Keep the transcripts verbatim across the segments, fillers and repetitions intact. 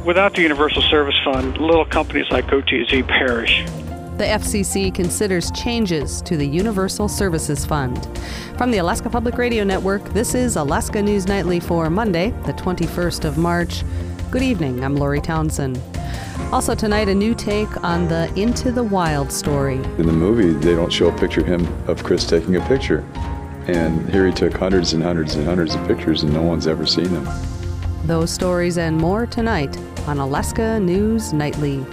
Without the Universal Service Fund, little companies like O T Z perish. The F C C considers changes to the Universal Services Fund. From the Alaska Public Radio Network, this is Alaska News Nightly for Monday, the twenty-first of March. Good evening, I'm Lori Townsend. Also tonight, a new take on the Into the Wild story. In the movie, they don't show a picture of him, of Chris taking a picture. And here he took hundreds and hundreds and hundreds of pictures and no one's ever seen them. Those stories and more tonight on Alaska News Nightly.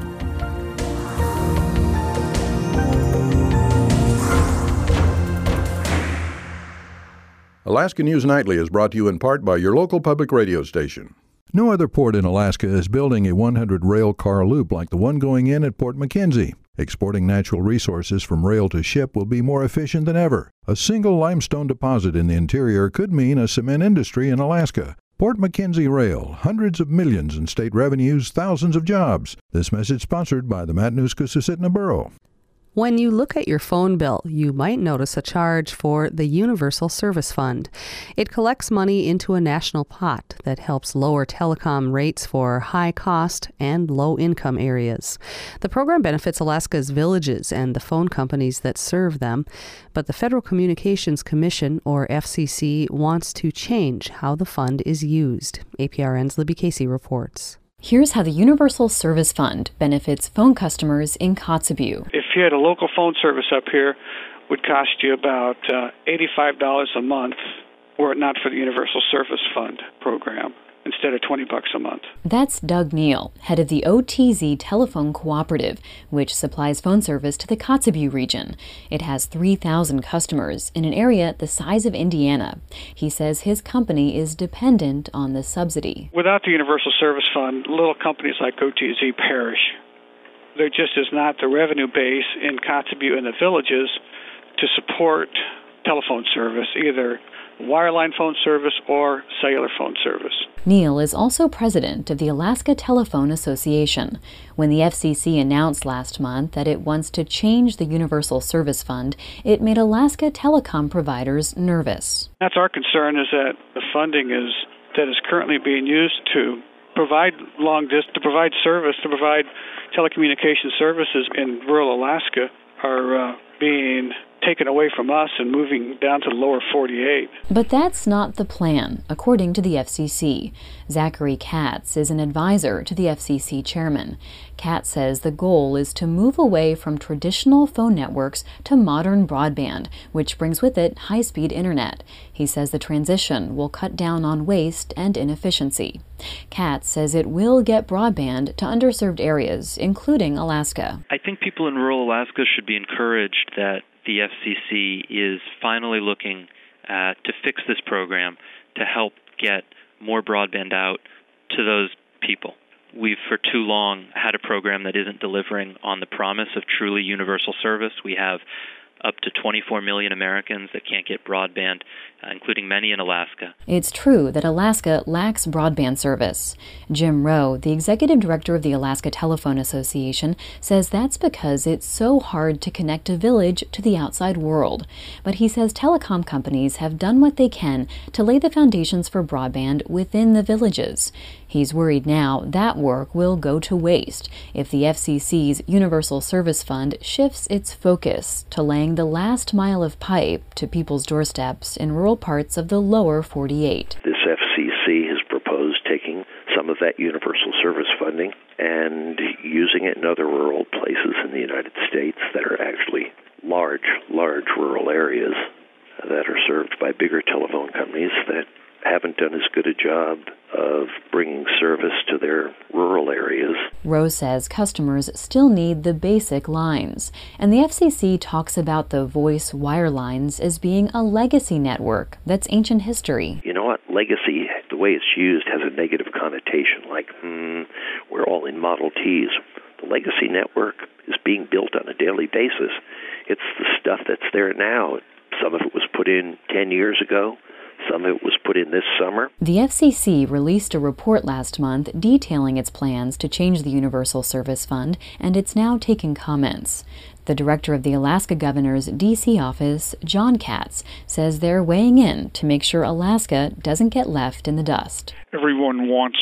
Alaska News Nightly is brought to you in part by your local public radio station. No other port in Alaska is building a one hundred rail car loop like the one going in at Port McKenzie. Exporting natural resources from rail to ship will be more efficient than ever. A single limestone deposit in the interior could mean a cement industry in Alaska. Port McKenzie Rail, hundreds of millions in state revenues, thousands of jobs. This message sponsored by the Matanuska-Susitna Borough. When you look at your phone bill, you might notice a charge for the Universal Service Fund. It collects money into a national pot that helps lower telecom rates for high-cost and low-income areas. The program benefits Alaska's villages and the phone companies that serve them, but the Federal Communications Commission, or F C C, wants to change how the fund is used. A P R N's Libby Casey reports. Here's how the Universal Service Fund benefits phone customers in Kotzebue. If you had a local phone service up here, it would cost you about uh, eighty-five dollars a month were it not for the Universal Service Fund program, instead of twenty bucks a month. That's Doug Neal, head of the O T Z Telephone Cooperative, which supplies phone service to the Kotzebue region. It has three thousand customers in an area the size of Indiana. He says his company is dependent on the subsidy. Without the Universal Service Fund, little companies like O T Z perish. There just is not the revenue base in Kotzebue and the villages to support telephone service, either wireline phone service or cellular phone service. Neal is also president of the Alaska Telephone Association. When the F C C announced last month that it wants to change the Universal Service Fund, it made Alaska telecom providers nervous. That's our concern, is that the funding is that is currently being used to provide long distance, to provide service, to provide telecommunication services in rural Alaska are uh, being taken away from us and moving down to the lower forty-eight. But that's not the plan, according to the F C C. Zachary Katz is an advisor to the F C C chairman. Katz says the goal is to move away from traditional phone networks to modern broadband, which brings with it high-speed internet. He says the transition will cut down on waste and inefficiency. Katz says it will get broadband to underserved areas, including Alaska. I think people in rural Alaska should be encouraged that the F C C is finally looking uh, to fix this program to help get more broadband out to those people. We've for too long had a program that isn't delivering on the promise of truly universal service. We have up to twenty-four million Americans that can't get broadband, uh, including many in Alaska. It's true that Alaska lacks broadband service. Jim Rowe, the executive director of the Alaska Telephone Association, says that's because it's so hard to connect a village to the outside world. But he says telecom companies have done what they can to lay the foundations for broadband within the villages. He's worried now that work will go to waste if the F C C's Universal Service Fund shifts its focus to laying the last mile of pipe to people's doorsteps in rural parts of the lower forty-eight. This F C C has proposed taking some of that universal service funding and using it in other rural places in the United States that are actually large, large rural areas that are served by bigger telephone companies that haven't done as good a job of bringing service to their rural areas. Rose says customers still need the basic lines, and the F C C talks about the voice wire lines as being a legacy network that's ancient history. You know what? Legacy, the way it's used, has a negative connotation, like, hmm, we're all in Model Ts. The legacy network is being built on a daily basis. It's the stuff that's there now. Some of it was put in ten years ago. Some of it was put in this summer. The F C C released a report last month detailing its plans to change the Universal Service Fund, and it's now taking comments. The director of the Alaska Governor's D C office, John Katz, says they're weighing in to make sure Alaska doesn't get left in the dust. Everyone wants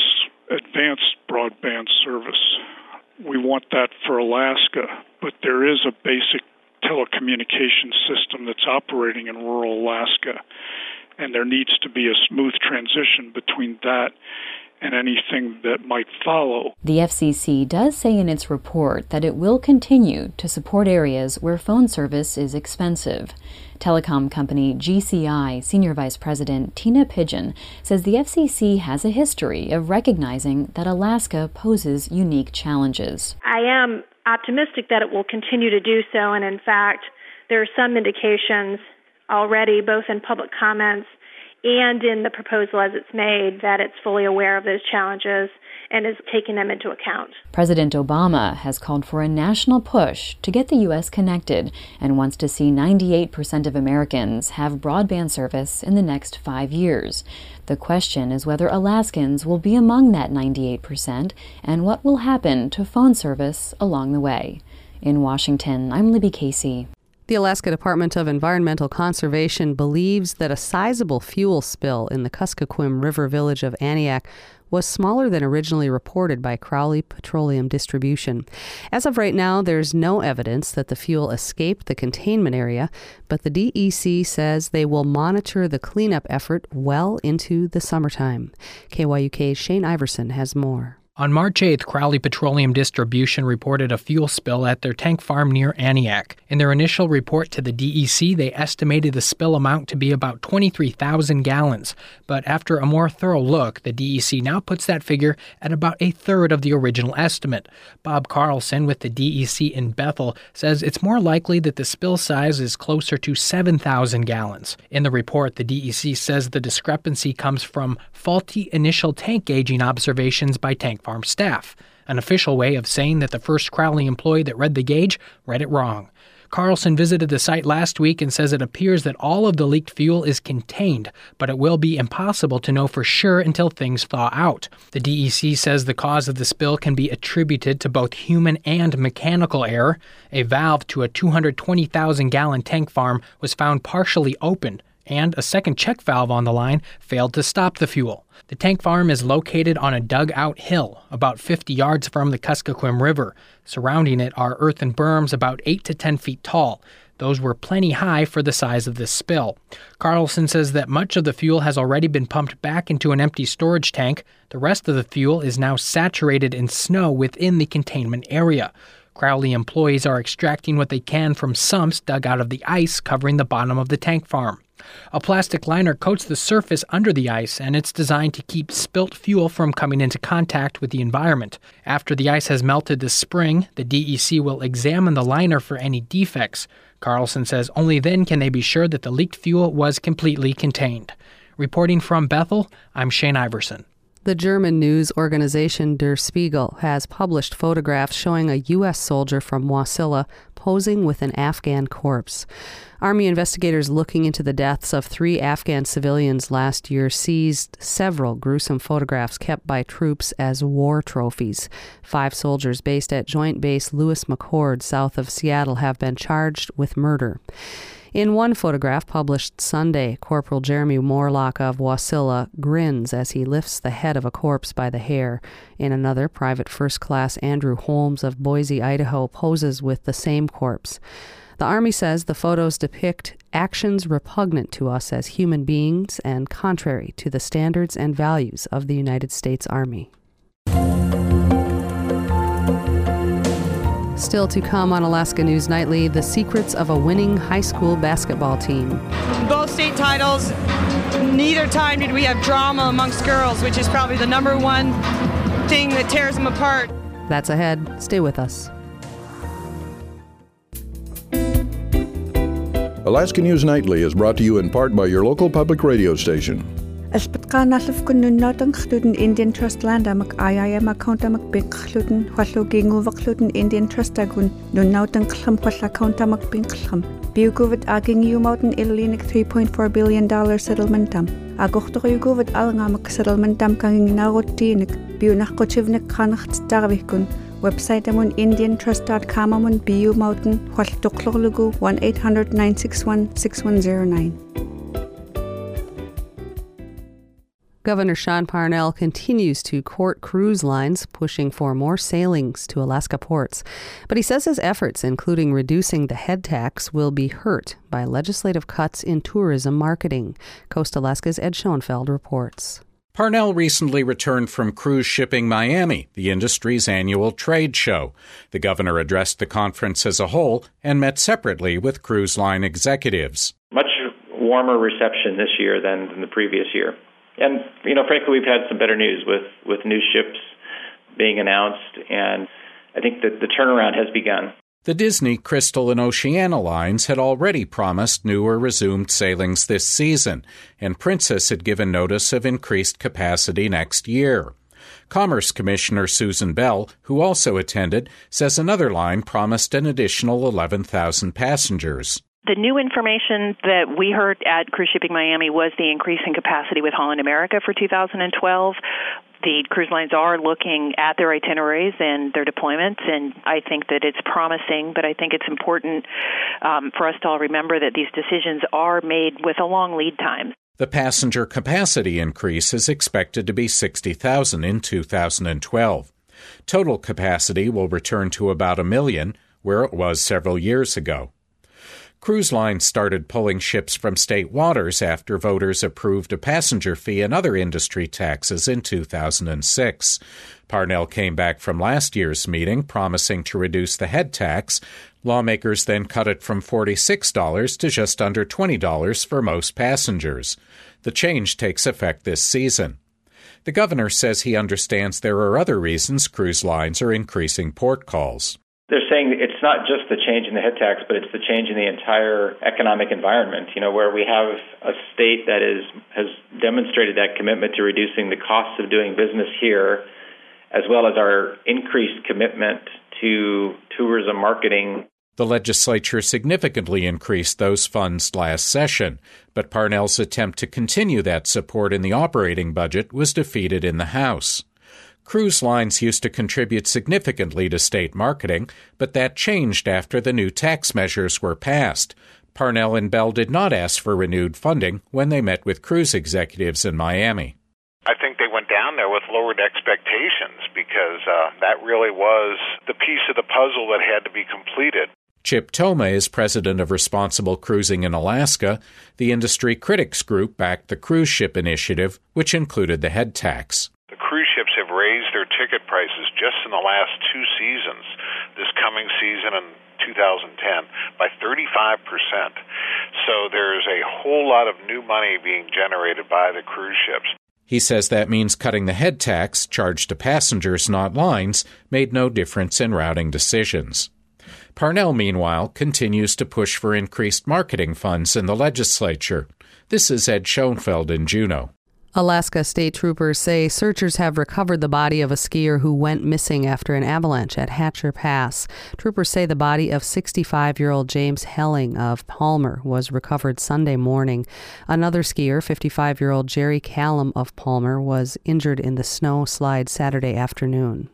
advanced broadband service. We want that for Alaska, but there is a basic telecommunications system that's operating in rural Alaska, and there needs to be a smooth transition between that and anything that might follow. The F C C does say in its report that it will continue to support areas where phone service is expensive. Telecom company G C I Senior Vice President Tina Pigeon says the F C C has a history of recognizing that Alaska poses unique challenges. I am optimistic that it will continue to do so, and in fact, there are some indications already, both in public comments and in the proposal as it's made, that it's fully aware of those challenges and is taking them into account. President Obama has called for a national push to get the U S connected and wants to see ninety-eight percent of Americans have broadband service in the next five years. The question is whether Alaskans will be among that ninety-eight percent and what will happen to phone service along the way. In Washington, I'm Libby Casey. The Alaska Department of Environmental Conservation believes that a sizable fuel spill in the Kuskokwim River village of Aniak was smaller than originally reported by Crowley Petroleum Distribution. As of right now, there's no evidence that the fuel escaped the containment area, but the D E C says they will monitor the cleanup effort well into the summertime. K Y U K's Shane Iverson has more. On March eighth, Crowley Petroleum Distribution reported a fuel spill at their tank farm near Aniak. In their initial report to the D E C, they estimated the spill amount to be about twenty-three thousand gallons. But after a more thorough look, the D E C now puts that figure at about a third of the original estimate. Bob Carlson with the D E C in Bethel says it's more likely that the spill size is closer to seven thousand gallons. In the report, the D E C says the discrepancy comes from faulty initial tank gauging observations by tank farm staff, an official way of saying that the first Crowley employee that read the gauge read it wrong. Carlson visited the site last week and says it appears that all of the leaked fuel is contained, but it will be impossible to know for sure until things thaw out. The D E C says the cause of the spill can be attributed to both human and mechanical error. A valve to a two hundred twenty thousand gallon tank farm was found partially open, and a second check valve on the line failed to stop the fuel. The tank farm is located on a dug-out hill about fifty yards from the Kuskokwim River. Surrounding it are earthen berms about eight to ten feet tall. Those were plenty high for the size of this spill. Carlson says that much of the fuel has already been pumped back into an empty storage tank. The rest of the fuel is now saturated in snow within the containment area. Crowley employees are extracting what they can from sumps dug out of the ice covering the bottom of the tank farm. A plastic liner coats the surface under the ice, and it's designed to keep spilt fuel from coming into contact with the environment. After the ice has melted this spring, the D E C will examine the liner for any defects. Carlson says only then can they be sure that the leaked fuel was completely contained. Reporting from Bethel, I'm Shane Iverson. The German news organization Der Spiegel has published photographs showing a U S soldier from Wasilla posing with an Afghan corpse. Army investigators looking into the deaths of three Afghan civilians last year seized several gruesome photographs kept by troops as war trophies. Five soldiers based at Joint Base Lewis McChord south of Seattle have been charged with murder. In one photograph published Sunday, Corporal Jeremy Morlock of Wasilla grins as he lifts the head of a corpse by the hair. In another, Private First Class Andrew Holmes of Boise, Idaho, poses with the same corpse. The Army says the photos depict actions repugnant to us as human beings and contrary to the standards and values of the United States Army. Still to come on Alaska News Nightly, the secrets of a winning high school basketball team. Both state titles, neither time did we have drama amongst girls, which is probably the number one thing that tears them apart. That's ahead. Stay with us. Alaska News Nightly is brought to you in part by your local public radio station. Aspetkanaalluf kun nunnautan khluten Indian Trust Land amak I I M account amak pink khluten hwallu ginguvak khluten Indian Trust agun nunnautan khlam khwalla account amak pink khlam biuguvat aging yumauten illinik three point four billion dollars settlement am agochtoyuguvat alngamak settlement am kanging narotinik biunachkochivnik khanacht darvikun website amun indian trust dot com amun biu mountain hwal tuklorlugu one eight hundred nine six one six one zero nine. Governor Sean Parnell continues to court cruise lines, pushing for more sailings to Alaska ports. But he says his efforts, including reducing the head tax, will be hurt by legislative cuts in tourism marketing. Coast Alaska's Ed Schoenfeld reports. Parnell recently returned from Cruise Shipping Miami, the industry's annual trade show. The governor addressed the conference as a whole and met separately with cruise line executives. Much warmer reception this year than, than the previous year. And, you know, frankly, we've had some better news with, with new ships being announced, and I think that the turnaround has begun. The Disney, Crystal, and Oceania lines had already promised new or resumed sailings this season, and Princess had given notice of increased capacity next year. Commerce Commissioner Susan Bell, who also attended, says another line promised an additional eleven thousand passengers. The new information that we heard at Cruise Shipping Miami was the increase in capacity with Holland America for two thousand twelve. The cruise lines are looking at their itineraries and their deployments, and I think that it's promising, but I think it's important um, for us to all remember that these decisions are made with a long lead time. The passenger capacity increase is expected to be sixty thousand in two thousand twelve. Total capacity will return to about a million, where it was several years ago. Cruise lines started pulling ships from state waters after voters approved a passenger fee and other industry taxes in two thousand six. Parnell came back from last year's meeting promising to reduce the head tax. Lawmakers then cut it from forty-six dollars to just under twenty dollars for most passengers. The change takes effect this season. The governor says he understands there are other reasons cruise lines are increasing port calls. They're saying it's not just the change in the head tax, but it's the change in the entire economic environment, you know, where we have a state that is has demonstrated that commitment to reducing the costs of doing business here, as well as our increased commitment to tourism marketing. The legislature significantly increased those funds last session, but Parnell's attempt to continue that support in the operating budget was defeated in the House. Cruise lines used to contribute significantly to state marketing, but that changed after the new tax measures were passed. Parnell and Bell did not ask for renewed funding when they met with cruise executives in Miami. I think they went down there with lowered expectations because uh, that really was the piece of the puzzle that had to be completed. Chip Toma is president of Responsible Cruising in Alaska. The industry critics group backed the cruise ship initiative, which included the head tax. The cruise ships have raised their ticket prices just in the last two seasons, this coming season and two thousand ten, by thirty-five percent. So there's a whole lot of new money being generated by the cruise ships. He says that means cutting the head tax, charged to passengers, not lines, made no difference in routing decisions. Parnell, meanwhile, continues to push for increased marketing funds in the legislature. This is Ed Schoenfeld in Juneau. Alaska state troopers say searchers have recovered the body of a skier who went missing after an avalanche at Hatcher Pass. Troopers say the body of sixty-five-year-old James Helling of Palmer was recovered Sunday morning. Another skier, fifty-five-year-old Jerry Callum of Palmer, was injured in the snow slide Saturday afternoon.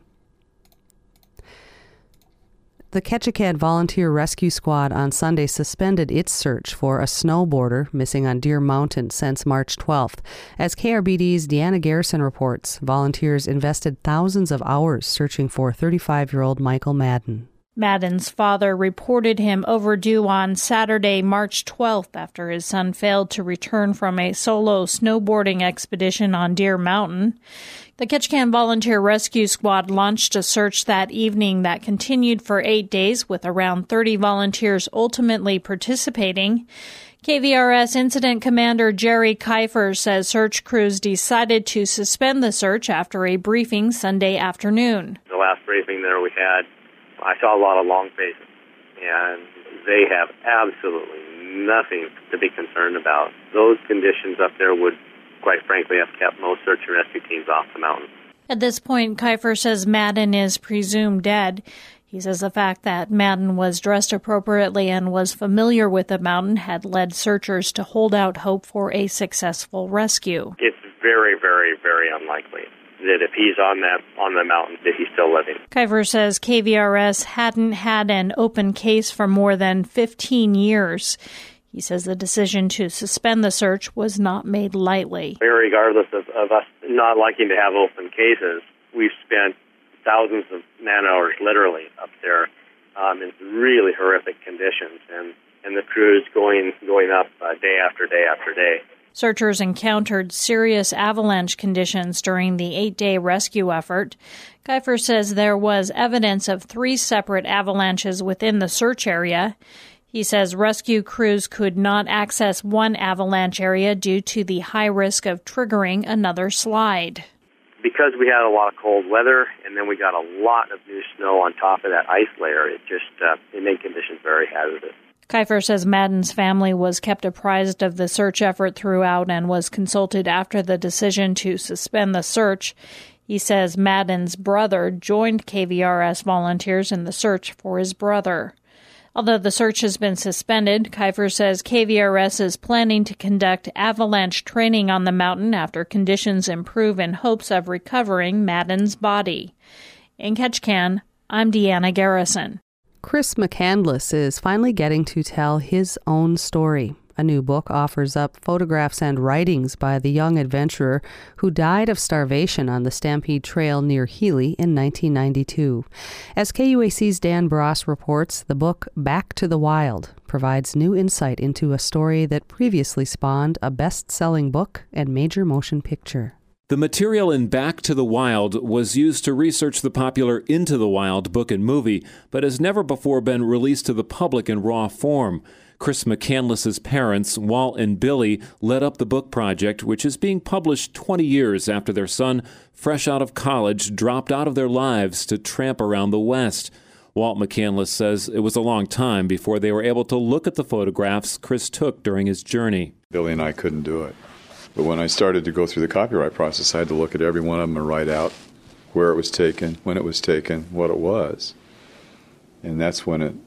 The Ketchikan Volunteer Rescue Squad on Sunday suspended its search for a snowboarder missing on Deer Mountain since March twelfth. As K R B D's Deanna Garrison reports, volunteers invested thousands of hours searching for thirty-five-year-old Michael Madden. Madden's father reported him overdue on Saturday, March twelfth, after his son failed to return from a solo snowboarding expedition on Deer Mountain. The Ketchikan Volunteer Rescue Squad launched a search that evening that continued for eight days, with around thirty volunteers ultimately participating. K V R S Incident Commander Jerry Kiefer says search crews decided to suspend the search after a briefing Sunday afternoon. The last briefing there we had, I saw a lot of long faces, and they have absolutely nothing to be concerned about. Those conditions up there would, quite frankly, have kept most search and rescue teams off the mountain. At this point, Kiefer says Madden is presumed dead. He says the fact that Madden was dressed appropriately and was familiar with the mountain had led searchers to hold out hope for a successful rescue. It's very, very, very unlikely that if he's on that on the mountain, that he's still living. Kiefer says K V R S hadn't had an open case for more than fifteen years. He says the decision to suspend the search was not made lightly. Regardless of, of us not liking to have open cases, we've spent thousands of man-hours literally up there um, in really horrific conditions, and, and the crews going, going up uh, day after day after day. Searchers encountered serious avalanche conditions during the eight-day rescue effort. Kiefer says there was evidence of three separate avalanches within the search area. He says rescue crews could not access one avalanche area due to the high risk of triggering another slide. Because we had a lot of cold weather and then we got a lot of new snow on top of that ice layer, it just uh, it made conditions very hazardous. Kiefer says Madden's family was kept apprised of the search effort throughout and was consulted after the decision to suspend the search. He says Madden's brother joined K V R S volunteers in the search for his brother. Although the search has been suspended, Kiefer says K V R S is planning to conduct avalanche training on the mountain after conditions improve in hopes of recovering Madden's body. In Ketchikan, I'm Deanna Garrison. Chris McCandless is finally getting to tell his own story. A new book offers up photographs and writings by the young adventurer who died of starvation on the Stampede Trail near Healy in nineteen ninety-two. As K U A C's Dan Bross reports, the book Back to the Wild provides new insight into a story that previously spawned a best-selling book and major motion picture. The material in Back to the Wild was used to research the popular Into the Wild book and movie, but has never before been released to the public in raw form. Chris McCandless's parents, Walt and Billy, led up the book project, which is being published twenty years after their son, fresh out of college, dropped out of their lives to tramp around the West. Walt McCandless says it was a long time before they were able to look at the photographs Chris took during his journey. Billy and I couldn't do it. But when I started to go through the copyright process, I had to look at every one of them and write out where it was taken, when it was taken, what it was. And that's when it,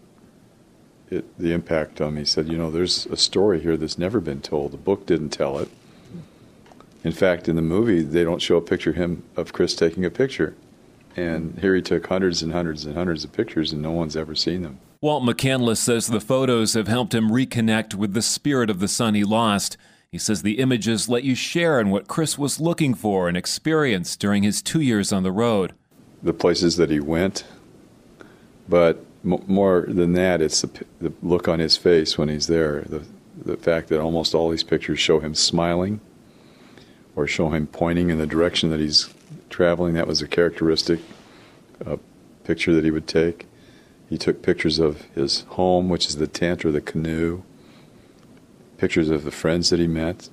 it the impact on me said, you know, there's a story here that's never been told. The book didn't tell it. In fact, in the movie, they don't show a picture of him, of Chris taking a picture. And here he took hundreds and hundreds and hundreds of pictures, and no one's ever seen them. Walt McCandless says the photos have helped him reconnect with the spirit of the son he lost. He says the images let you share in what Chris was looking for and experienced during his two years on the road. The places that he went, but m- more than that, it's the, p- the look on his face when he's there. The, the fact that almost all these pictures show him smiling or show him pointing in the direction that he's traveling. That was a characteristic uh, picture that he would take. He took pictures of his home, which is the tent or the canoe, pictures of the friends that he met.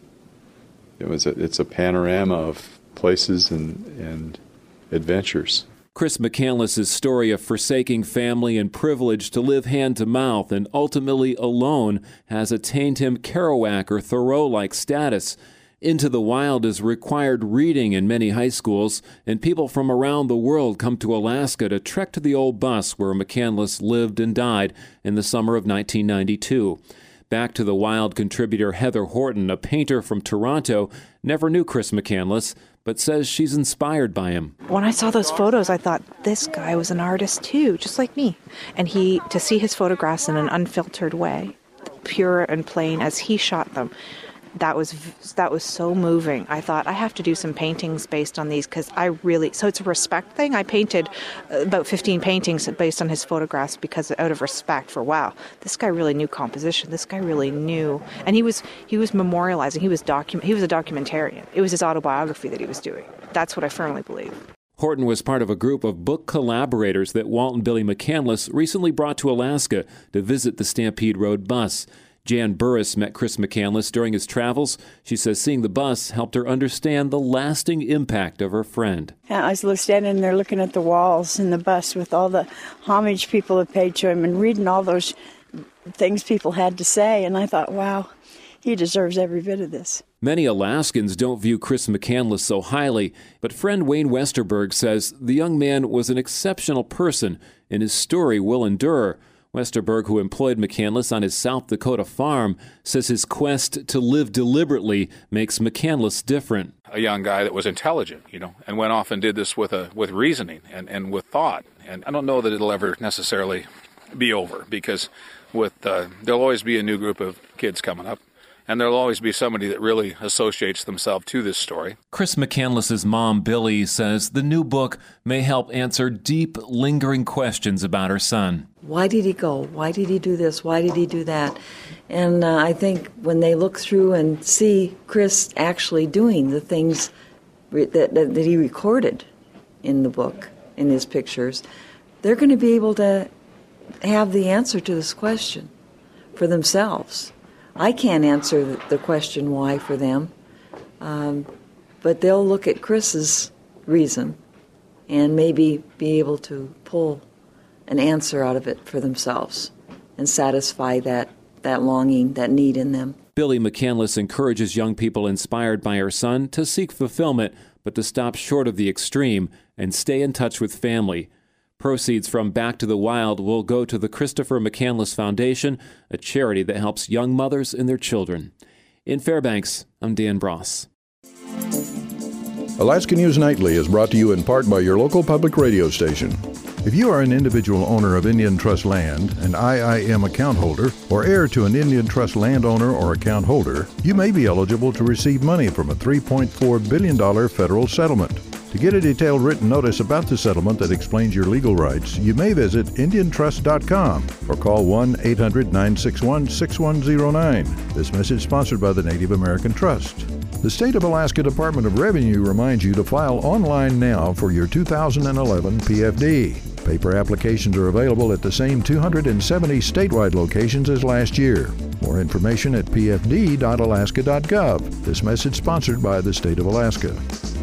It was a, it's a panorama of places and, and adventures. Chris McCandless's story of forsaking family and privilege to live hand to mouth and ultimately alone has attained him Kerouac or Thoreau-like status. Into the Wild is required reading in many high schools, and people from around the world come to Alaska to trek to the old bus where McCandless lived and died in the summer of nineteen ninety-two. Back to the Wild contributor Heather Horton, a painter from Toronto, never knew Chris McCandless, but says she's inspired by him. When I saw those photos, I thought, this guy was an artist too, just like me. And he, to see his photographs in an unfiltered way, pure and plain as he shot them, that was that was so moving. I thought, I have to do some paintings based on these because I really, so it's a respect thing. I painted about fifteen paintings based on his photographs because out of respect for, wow, this guy really knew composition. This guy really knew. And he was he was memorializing. He was docu- He was a documentarian. It was his autobiography that he was doing. That's what I firmly believe. Horton was part of a group of book collaborators that Walt and Billy McCandless recently brought to Alaska to visit the Stampede Road bus. Jan Burris met Chris McCandless during his travels. She says seeing the bus helped her understand the lasting impact of her friend. I was standing there looking at the walls in the bus with all the homage people have paid to him and reading all those things people had to say, and I thought, wow, he deserves every bit of this. Many Alaskans don't view Chris McCandless so highly, but friend Wayne Westerberg says the young man was an exceptional person and his story will endure. Westerberg, who employed McCandless on his South Dakota farm, says his quest to live deliberately makes McCandless different. A young guy that was intelligent, you know, and went off and did this with a with reasoning and, and with thought. And I don't know that it'll ever necessarily be over because with uh, there'll always be a new group of kids coming up, and there'll always be somebody that really associates themselves to this story. Chris McCandless's mom, Billy, says the new book may help answer deep, lingering questions about her son. Why did he go? Why did he do this? Why did he do that? And uh, I think when they look through and see Chris actually doing the things re- that, that, that he recorded in the book, in his pictures, they're going to be able to have the answer to this question for themselves. I can't answer the question why for them, um, but they'll look at Chris's reason and maybe be able to pull an answer out of it for themselves and satisfy that, that longing, that need in them. Billy McCandless encourages young people inspired by her son to seek fulfillment, but to stop short of the extreme and stay in touch with family. Proceeds from Back to the Wild will go to the Christopher McCandless Foundation, a charity that helps young mothers and their children. In Fairbanks, I'm Dan Bross. Alaska News Nightly is brought to you in part by your local public radio station. If you are an individual owner of Indian Trust land, an I I M account holder, or heir to an Indian Trust landowner or account holder, you may be eligible to receive money from a three point four billion dollars federal settlement. To get a detailed written notice about the settlement that explains your legal rights, you may visit indian trust dot com or call one eight hundred nine six one six one zero nine. This message sponsored by the Native American Trust. The State of Alaska Department of Revenue reminds you to file online now for your two thousand eleven P F D. Paper applications are available at the same two hundred seventy statewide locations as last year. More information at p f d dot alaska dot gov. This message sponsored by the State of Alaska.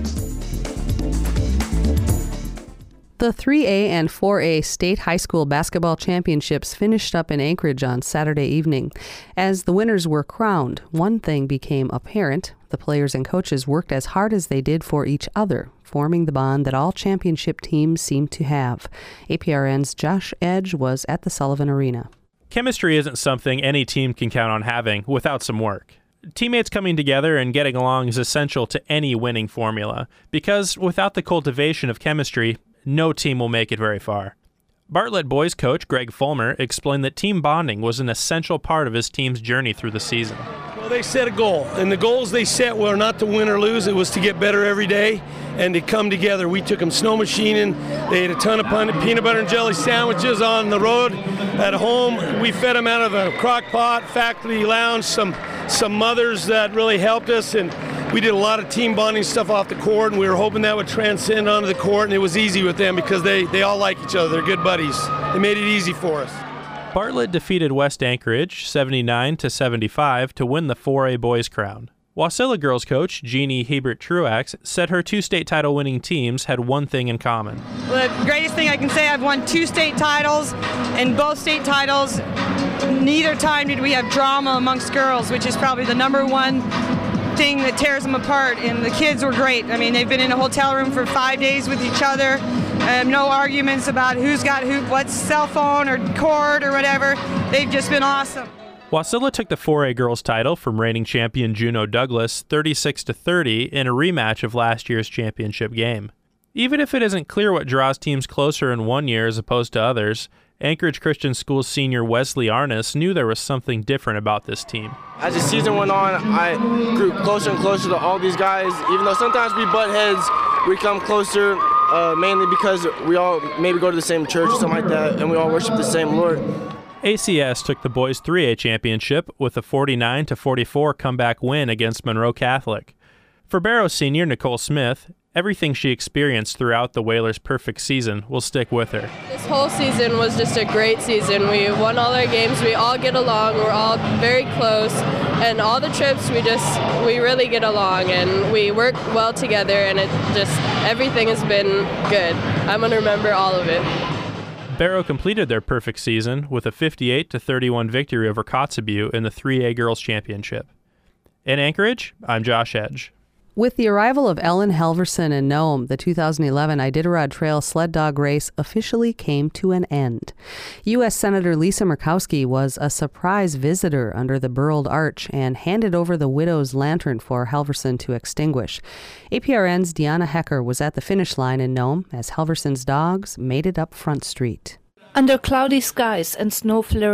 The three A and four A state high school basketball championships finished up in Anchorage on Saturday evening. As the winners were crowned, one thing became apparent. The players and coaches worked as hard as they did for each other, forming the bond that all championship teams seem to have. A P R N's Josh Edge was at the Sullivan Arena. Chemistry isn't something any team can count on having without some work. Teammates coming together and getting along is essential to any winning formula, because without the cultivation of chemistry, no team will make it very far. Bartlett boys coach Greg Fulmer explained that team bonding was an essential part of his team's journey through the season. Well, they set a goal, and the goals they set were not to win or lose. It was to get better every day and to come together. We took them snow machining. They ate a ton of peanut butter and jelly sandwiches on the road. At home, we fed them out of a crock pot, faculty lounge, some, some mothers that really helped us, and we did a lot of team bonding stuff off the court, and we were hoping that would transcend onto the court, and it was easy with them because they, they all like each other. They're good buddies. They made it easy for us. Bartlett defeated West Anchorage seventy-nine to seventy-five to win the four A boys crown. Wasilla girls coach Jeannie Hebert-Truax said her two state title winning teams had one thing in common. Well, the greatest thing I can say, I've won two state titles, and both state titles, neither time did we have drama amongst girls, which is probably the number one thing that tears them apart. And the kids were great. I mean, they've been in a hotel room for five days with each other. Um, no arguments about who's got who, what cell phone or cord or whatever. They've just been awesome. Wasilla took the four A girls title from reigning champion Juneau Douglas thirty-six to thirty in a rematch of last year's championship game. Even if it isn't clear what draws teams closer in one year as opposed to others, Anchorage Christian School senior Wesley Arness knew there was something different about this team. As the season went on, I grew closer and closer to all these guys. Even though sometimes we butt heads, we come closer, uh, mainly because we all maybe go to the same church or something like that, and we all worship the same Lord. A C S took the boys three A championship with a forty-nine to forty-four comeback win against Monroe Catholic. For Barrow senior Nicole Smith, everything she experienced throughout the Whalers' perfect season will stick with her. This whole season was just a great season. We won all our games. We all get along. We're all very close. And all the trips, we just, we really get along. And we work well together. And it just, everything has been good. I'm going to remember all of it. Barrow completed their perfect season with a fifty-eight to thirty-one victory over Kotzebue in the three A Girls Championship. In Anchorage, I'm Josh Edge. With the arrival of Ellen Halverson in Nome, the two thousand eleven Iditarod Trail sled dog race officially came to an end. U S Senator Lisa Murkowski was a surprise visitor under the burled arch and handed over the widow's lantern for Halverson to extinguish. A P R N's Deanna Hecker was at the finish line in Nome as Halverson's dogs made it up Front Street. Under cloudy skies and snow flurries,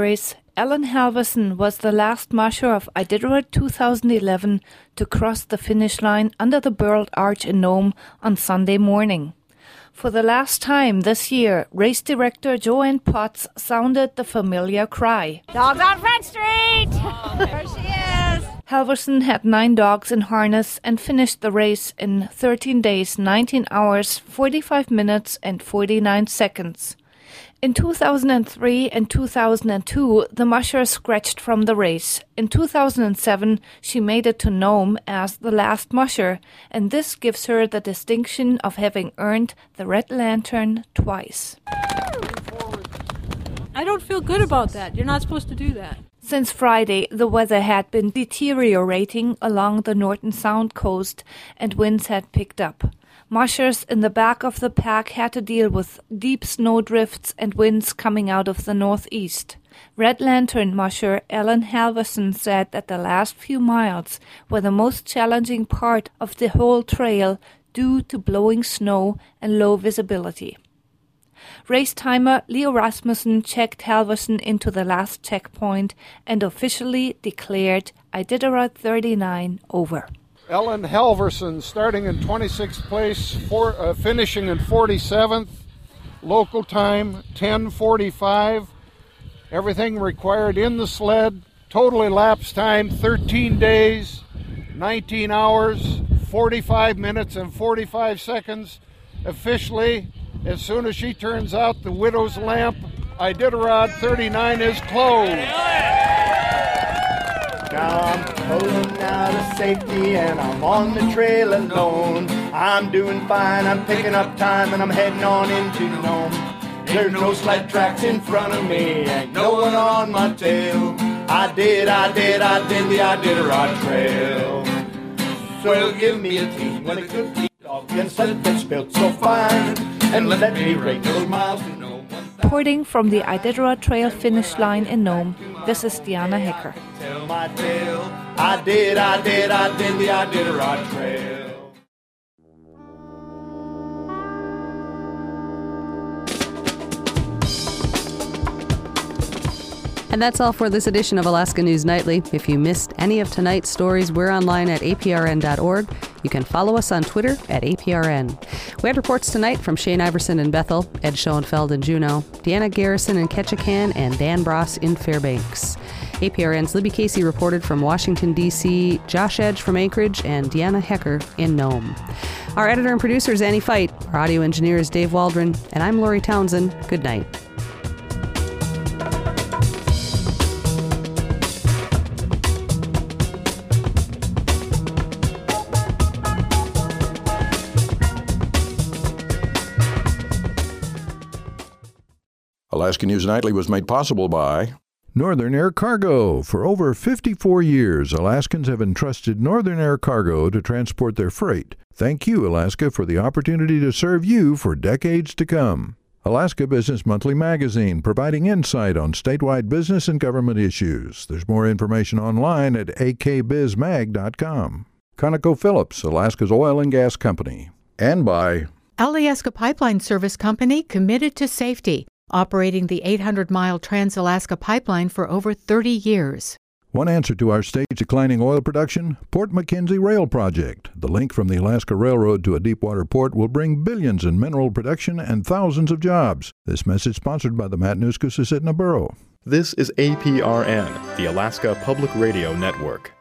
Ellen Halverson was the last musher of Iditarod two thousand eleven to cross the finish line under the Burled Arch in Nome on Sunday morning. For the last time this year, race director Joanne Potts sounded the familiar cry. Dogs on Front Street! Oh, there she is! Halverson had nine dogs in harness and finished the race in thirteen days, nineteen hours, forty-five minutes and forty-nine seconds. In two thousand three and two thousand two, the musher scratched from the race. In two thousand seven, she made it to Nome as the last musher, and this gives her the distinction of having earned the Red Lantern twice. I don't feel good about that. You're not supposed to do that. Since Friday, the weather had been deteriorating along the Norton Sound coast, and winds had picked up. Mushers in the back of the pack had to deal with deep snow drifts and winds coming out of the northeast. Red Lantern musher Ellen Halverson said that the last few miles were the most challenging part of the whole trail due to blowing snow and low visibility. Race timer Leo Rasmussen checked Halverson into the last checkpoint and officially declared Iditarod thirty-nine over. Ellen Halverson starting in twenty-sixth place, for, uh, finishing in forty-seventh. Local time ten forty-five. Everything required in the sled. Total elapsed time thirteen days, nineteen hours, forty-five minutes and forty-five seconds. Officially, as soon as she turns out the widow's lamp, Iditarod thirty-nine is closed. Now I'm pulling out of safety and I'm on the trail alone. I'm doing fine, I'm picking up time and I'm heading on into Nome. There's no sled tracks in front of me, ain't no one on my tail. I did, I did, I did the Iditarod Trail. So give me a team when a good lead dog and sled gets built so fine, and let me rate those miles to Nome. Reporting from the Iditarod Trail finish line in Nome, this is Diana Hecker. Tell my tale. I did, I did, I did the Iditarod Trail. And that's all for this edition of Alaska News Nightly. If you missed any of tonight's stories, we're online at A P R N dot org. You can follow us on Twitter at A P R N. We had reports tonight from Shane Iverson in Bethel, Ed Schoenfeld in Juneau, Deanna Garrison in Ketchikan, and Dan Bross in Fairbanks. A P R N's Libby Casey reported from Washington, D C, Josh Edge from Anchorage, and Deanna Hecker in Nome. Our editor and producer is Annie Fight. Our audio engineer is Dave Waldron. And I'm Lori Townsend. Good night. Alaska News Nightly was made possible by Northern Air Cargo. For over fifty-four years, Alaskans have entrusted Northern Air Cargo to transport their freight. Thank you, Alaska, for the opportunity to serve you for decades to come. Alaska Business Monthly Magazine, providing insight on statewide business and government issues. There's more information online at a k biz mag dot com. ConocoPhillips, Alaska's oil and gas company. And by Alaska Pipeline Service Company, committed to safety, operating the eight hundred mile Trans-Alaska Pipeline for over thirty years. One answer to our state's declining oil production, Port McKenzie Rail Project. The link from the Alaska Railroad to a deepwater port will bring billions in mineral production and thousands of jobs. This message sponsored by the Matanuska-Susitna Borough. This is A P R N, the Alaska Public Radio Network.